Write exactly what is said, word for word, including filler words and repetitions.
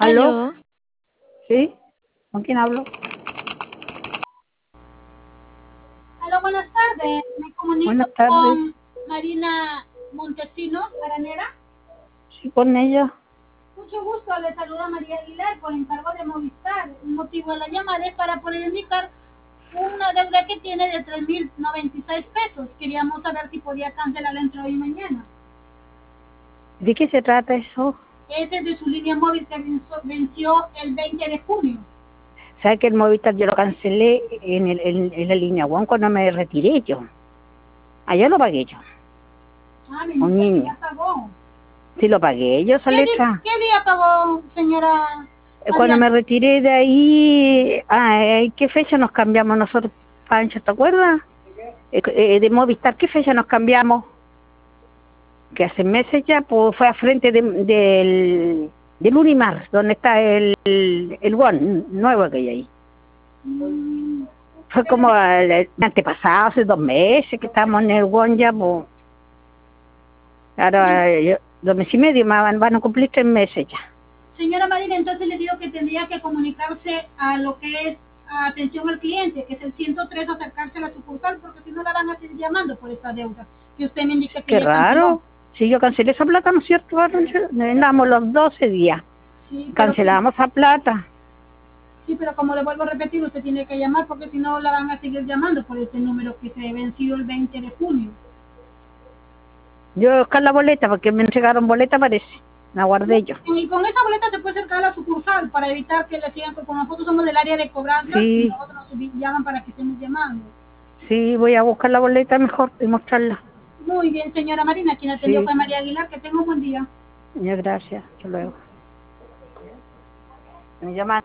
¿Aló? Aló. ¿Sí? ¿Con quién hablo? Aló, buenas tardes. Me comunico Buenas tardes. con Marina Montesinos, Aranera. Sí, con ella. Mucho gusto, le saluda María Aguilar por encargo de Movistar. El motivo de la llamada es para poder indicar una deuda que tiene de tres mil noventa y seis pesos. Queríamos saber si podía cancelarla entre hoy y mañana. ¿De qué se trata eso? Es de su línea móvil que venció, venció el veinte de junio. ¿Sabe que el Movistar yo lo cancelé en, el, en, en la línea One cuando me retiré yo? Allá lo pagué yo. Ah, me Un indica que niño. ya pagó. Sí lo pagué yo esa ¿Qué, di letra. ¿Qué día pagó, señora Cuando María? me retiré de ahí, ay, ¿qué fecha nos cambiamos nosotros, Pancho? ¿Te acuerdas? Eh, eh, de Movistar, ¿qué fecha nos cambiamos? Que hace meses ya, pues fue a frente de, del, del Unimar, donde está el, el, el One nuevo que hay ahí. Mm, Fue como el, el antepasado, hace dos meses que estábamos en el One ya, pues. Ahora, yo, dos meses y medio, más van, van a cumplir tres meses ya. Señora Marina, entonces le digo que tendría que comunicarse a lo que es atención al cliente, que es el ciento tres, acercarse a la sucursal, porque si no la van a seguir llamando por esta deuda, que usted me indica que Qué ya canceló. raro. Si yo cancelé esa plata, ¿no es cierto? Andamos los doce días. Sí, pero, Cancelamos esa plata. sí, pero como le vuelvo a repetir, usted tiene que llamar, porque si no la van a seguir llamando por este número que se venció el veinte de junio. Yo voy a buscar la boleta, porque me entregaron boleta, parece. La guardé yo. Y con esa boleta se puede acercar a la sucursal para evitar que le sigan, porque nosotros somos del área de cobranza y Sí, nosotros nos llaman para que estemos llamando. sí, voy a buscar la boleta mejor y mostrarla. Muy bien, señora Marina, quien atendió Sí, fue María Aguilar, que tenga un buen día. muchas gracias. Hasta luego. Me llaman.